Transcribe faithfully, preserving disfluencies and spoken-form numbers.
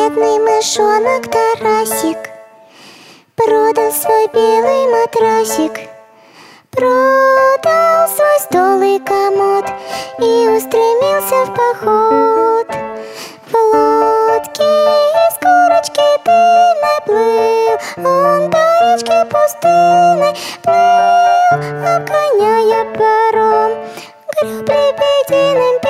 Бедный мышонок Тарасик продал свой белый матрасик, продал свой стол и комод и устремился в поход. В лодке из курочки дымной плыл он по речке пустынной, плыл, обгоняя паром, греб лебединым